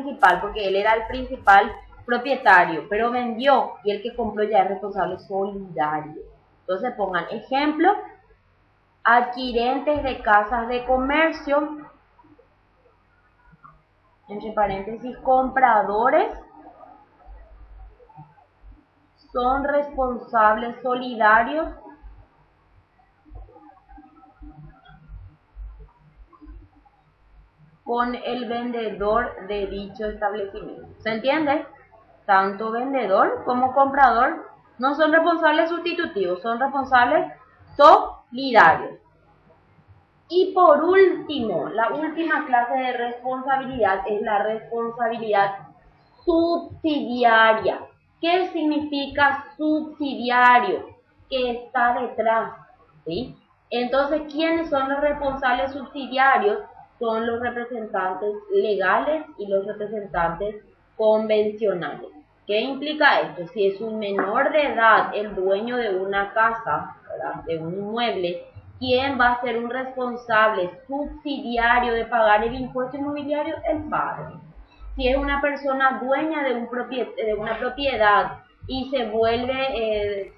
principal porque él era el principal propietario, pero vendió y el que compró ya es responsable solidario. Entonces pongan ejemplo, adquirentes de casas de comercio, entre paréntesis, compradores, son responsables solidarios con el vendedor de dicho establecimiento. ¿Se entiende? Tanto vendedor como comprador no son responsables sustitutivos, son responsables solidarios. Y por último, la última clase de responsabilidad es la responsabilidad subsidiaria. ¿Qué significa subsidiario? Que está detrás, ¿sí? Entonces, ¿quiénes son los responsables subsidiarios? Son los representantes legales y los representantes convencionales. ¿Qué implica esto? Si es un menor de edad el dueño de una casa, ¿verdad?, de un inmueble, ¿quién va a ser un responsable subsidiario de pagar el impuesto inmobiliario? El padre. Si es una persona dueña de una propiedad y se vuelve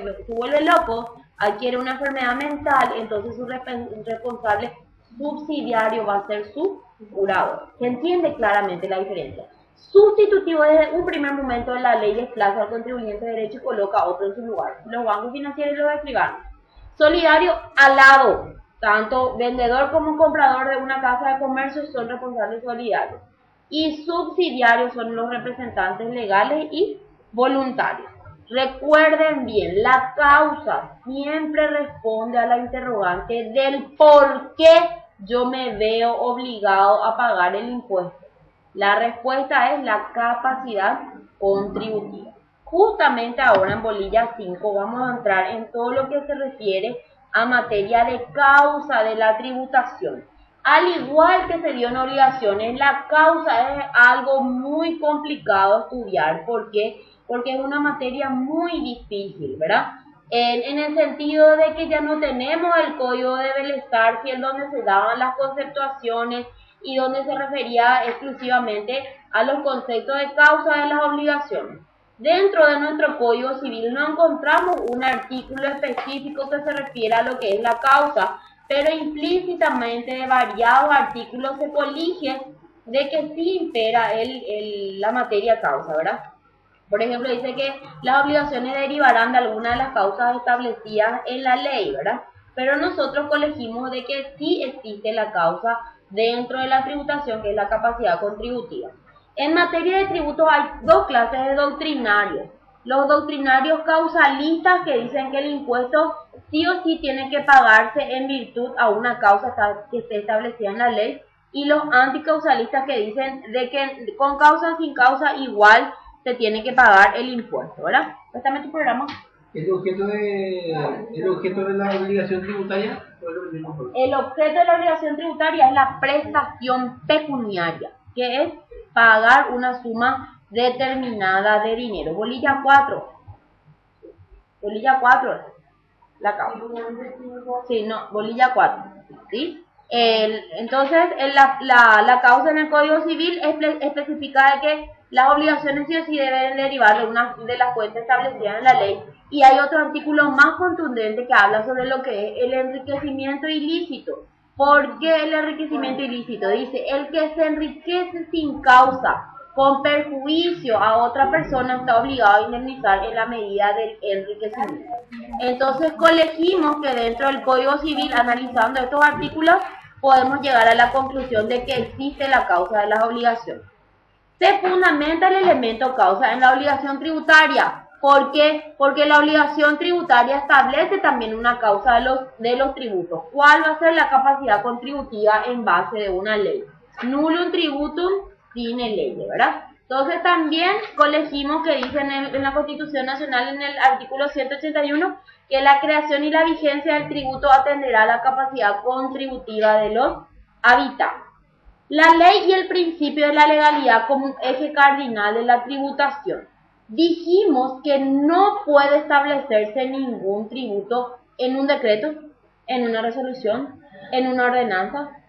loco, adquiere una enfermedad mental, entonces su responsable subsidiario va a ser su curador. ¿Se entiende claramente la diferencia? Sustitutivo desde un primer momento de la ley desplaza al contribuyente de derecho y coloca a otro en su lugar. Los bancos financieros y los escribanos. Solidario al lado. Tanto vendedor como comprador de una casa de comercio son responsables solidarios. Y subsidiarios son los representantes legales y voluntarios. Recuerden bien, la causa siempre responde a la interrogante del por qué yo me veo obligado a pagar el impuesto. La respuesta es la capacidad contributiva. Justamente ahora en bolilla 5 vamos a entrar en todo lo que se refiere a materia de causa de la tributación. Al igual que se dio en obligaciones, la causa es algo muy complicado de estudiar. ¿Por qué? Porque es una materia muy difícil, ¿verdad? En el sentido de que ya no tenemos el código de Belestar, en donde se daban las conceptuaciones y donde se refería exclusivamente a los conceptos de causa de las obligaciones. Dentro de nuestro Código Civil no encontramos un artículo específico que se refiere a lo que es la causa, pero implícitamente de variados artículos se colige de que sí impera la materia causa, ¿verdad? Por ejemplo, dice que las obligaciones derivarán de alguna de las causas establecidas en la ley, ¿verdad? Pero nosotros colegimos de que sí existe la causa dentro de la tributación, que es la capacidad contributiva. En materia de tributos hay dos clases de doctrinarios. Los doctrinarios causalistas, que dicen que el impuesto sí o sí tiene que pagarse en virtud a una causa que esté establecida en la ley, y los anticausalistas, que dicen de que con causa o sin causa igual se tiene que pagar el impuesto, ¿verdad? Préstame tu programa. ¿El objeto de la obligación tributaria? El objeto de la obligación tributaria es la prestación pecuniaria, que es pagar una suma determinada de dinero. Bolilla 4. Bolilla 4. La causa. Sí, no, bolilla 4. ¿Sí? Entonces, la causa en el Código Civil especifica de que las obligaciones sí o sí deben derivar de una de las fuentes establecidas en la ley. Y hay otro artículo más contundente que habla sobre lo que es el enriquecimiento ilícito. ¿Por qué el enriquecimiento ilícito? Dice, el que se enriquece sin causa, con perjuicio a otra persona, está obligado a indemnizar en la medida del enriquecimiento. Entonces, colegimos que dentro del Código Civil, analizando estos artículos, podemos llegar a la conclusión de que existe la causa de las obligaciones. Se fundamenta el elemento causa en la obligación tributaria. ¿Por qué? Porque la obligación tributaria establece también una causa de los tributos. ¿Cuál va a ser la capacidad contributiva en base de una ley? Nullum tributum sine lege, ¿verdad? Entonces también colegimos que dice en la Constitución Nacional, en el artículo 181, que la creación y la vigencia del tributo atenderá a la capacidad contributiva de los habitantes. La ley y el principio de la legalidad como un eje cardinal de la tributación. Dijimos que no puede establecerse ningún tributo en un decreto, en una resolución, en una ordenanza,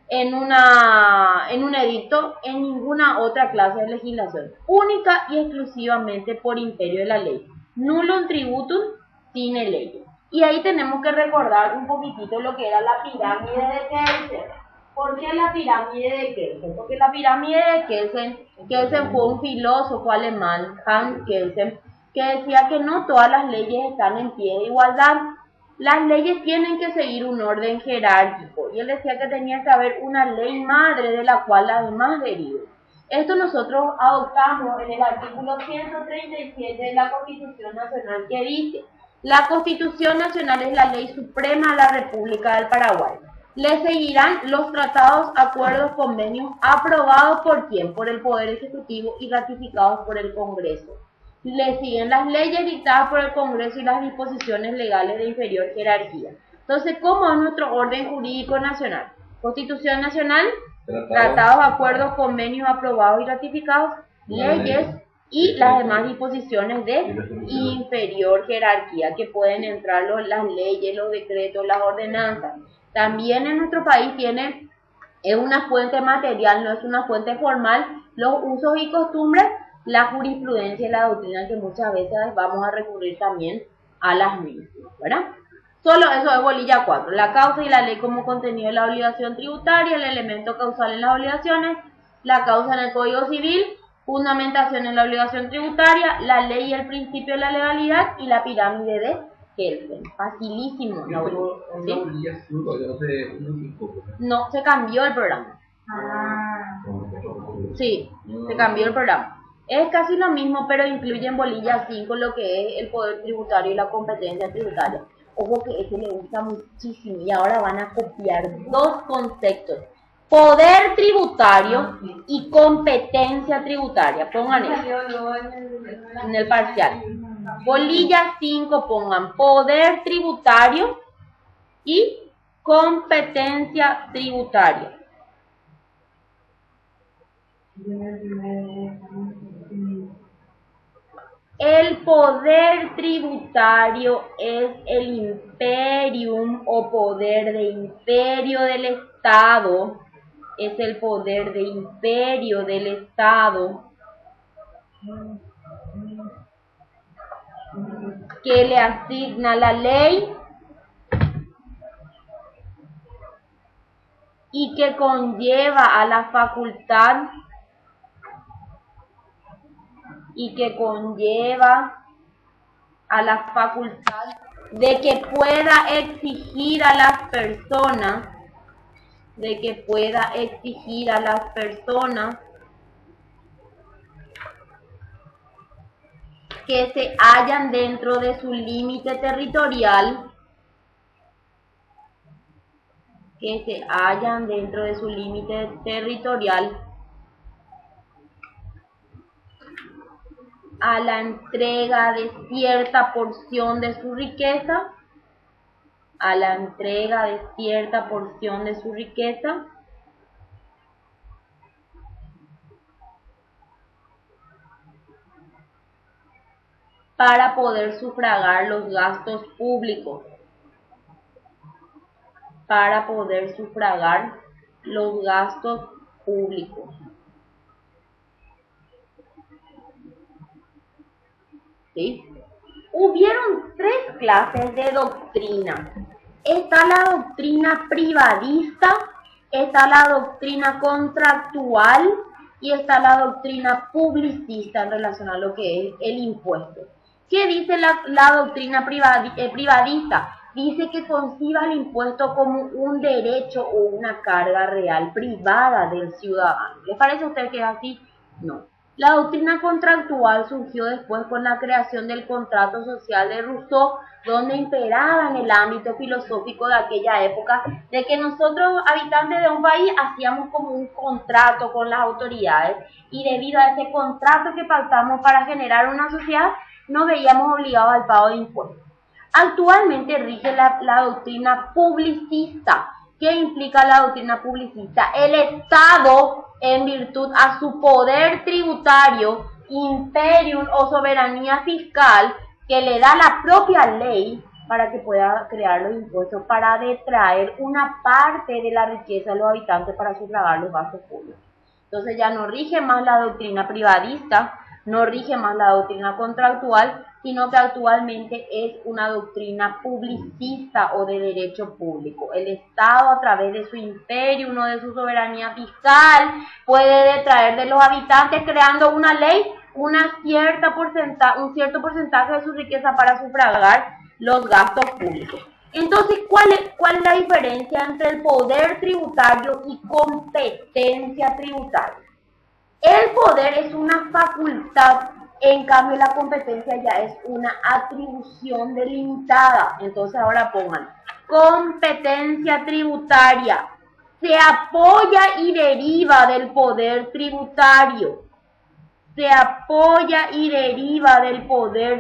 en un edicto, en ninguna otra clase de legislación, única y exclusivamente por imperio de la ley. Nullum tributum sine ley. Y ahí tenemos que recordar un poquitito lo que era la pirámide de Kelsen. ¿Por qué la pirámide de Kelsen? Porque la pirámide de Kelsen fue un filósofo alemán, Hans Kelsen, que decía que no todas las leyes están en pie de igualdad. Las leyes tienen que seguir un orden jerárquico. Y él decía que tenía que haber una ley madre de la cual las demás deriven. Esto nosotros adoptamos en el artículo 137 de la Constitución Nacional, que dice: la Constitución Nacional es la ley suprema de la República del Paraguay. Le seguirán los tratados, acuerdos, convenios aprobados por ¿quién? Por el Poder Ejecutivo y ratificados por el Congreso. Le siguen las leyes dictadas por el Congreso y las disposiciones legales de inferior jerarquía. Entonces, ¿cómo es nuestro orden jurídico nacional? Constitución Nacional, tratados, acuerdos, convenios aprobados y ratificados, leyes y las demás disposiciones de inferior jerarquía, que pueden entrar las leyes, los decretos, las ordenanzas. También en nuestro país es una fuente material, no es una fuente formal, los usos y costumbres, la jurisprudencia y la doctrina, que muchas veces vamos a recurrir también a las mismas, ¿verdad? Solo eso es bolilla 4. La causa y la ley como contenido de la obligación tributaria, el elemento causal en las obligaciones, la causa en el Código Civil, fundamentación en la obligación tributaria, la ley y el principio de la legalidad y la pirámide de Kelsen. Facilísimo. No, se cambió el programa. Sí, se cambió el programa. Es casi lo mismo, pero incluye en bolilla 5 lo que es el poder tributario y la competencia tributaria. Ojo que ese le gusta muchísimo y ahora van a copiar dos conceptos: poder tributario y competencia tributaria. Pongan eso en el parcial. Bolilla 5 pongan poder tributario y competencia tributaria. El poder tributario es el imperium o poder de imperio del Estado. Es el poder de imperio del Estado que le asigna la ley y que conlleva a la facultad de que pueda exigir a las personas que se hallan dentro de su límite territorial, a la entrega de cierta porción de su riqueza, para poder sufragar los gastos públicos. ¿Sí? Hubieron tres clases de doctrina. Está la doctrina privadista, está la doctrina contractual y está la doctrina publicista en relación a lo que es el impuesto. ¿Qué dice la doctrina privadista? Dice que conciba el impuesto como un derecho o una carga real privada del ciudadano. ¿Les parece a usted que es así? No. La doctrina contractual surgió después con la creación del contrato social de Rousseau, donde imperaba en el ámbito filosófico de aquella época de que nosotros, habitantes de un país, hacíamos como un contrato con las autoridades, y debido a ese contrato que pactamos para generar una sociedad, nos veíamos obligados al pago de impuestos. Actualmente rige la doctrina publicista. ¿Qué implica la doctrina publicista? El Estado, en virtud a su poder tributario, imperium o soberanía fiscal que le da la propia ley, para que pueda crear los impuestos, para detraer una parte de la riqueza de los habitantes para sufragar los gastos públicos. Entonces ya no rige más la doctrina privadista, no rige más la doctrina contractual, sino que actualmente es una doctrina publicista o de derecho público. El Estado, a través de su imperio, uno de su soberanía fiscal, puede detraer de los habitantes creando una ley, un cierto porcentaje de su riqueza para sufragar los gastos públicos. Entonces, ¿cuál es la diferencia entre el poder tributario y competencia tributaria? El poder es una facultad, en cambio la competencia ya es una atribución delimitada. Entonces ahora pongan, competencia tributaria se apoya y deriva del poder tributario. Se apoya y deriva del poder